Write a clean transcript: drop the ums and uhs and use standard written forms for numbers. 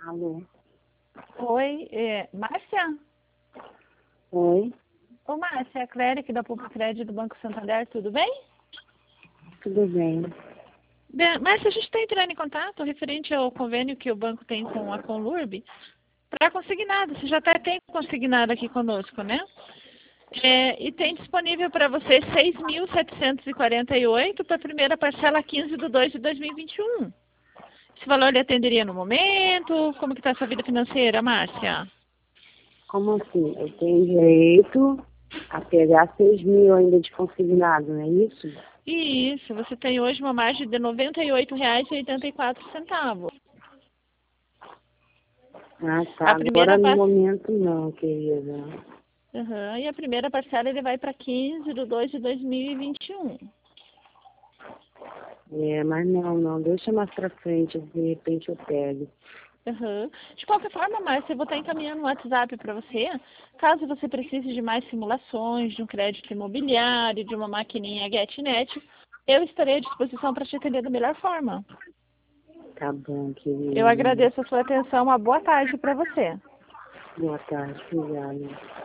Alô? Oi, Márcia? Oi, Ô, Márcia, é a Cléric da Publicred do Banco Santander, tudo bem? tudo bem? Márcia, a gente está entrando em contato referente ao convênio que o banco tem com a Conlurb para consignado. Você já até tem consignado aqui conosco, né? E tem disponível para você 6.748 para a primeira parcela 15/2 de 2021. Esse valor lhe atenderia no momento? Como que está a sua vida financeira, Márcia? Como assim? Eu tenho direito a pegar 6.000 ainda de consignado, não é isso? Isso, você tem hoje uma margem de R$ 98,84. Ah, tá. A Agora primeira no par... momento não, querida. Uhum. E a primeira parcela ele vai para 15/2 de 2021. Mas não. Deixa mais pra frente, de repente eu pego. Uhum. De qualquer forma, Márcia, eu vou estar encaminhando um WhatsApp para você. Caso você precise de mais simulações, de um crédito imobiliário, de uma maquininha GetNet, eu estarei à disposição para te atender da melhor forma. Tá bom, Eu querida. agradeço a sua atenção. Uma boa tarde para você. Boa tarde, obrigada.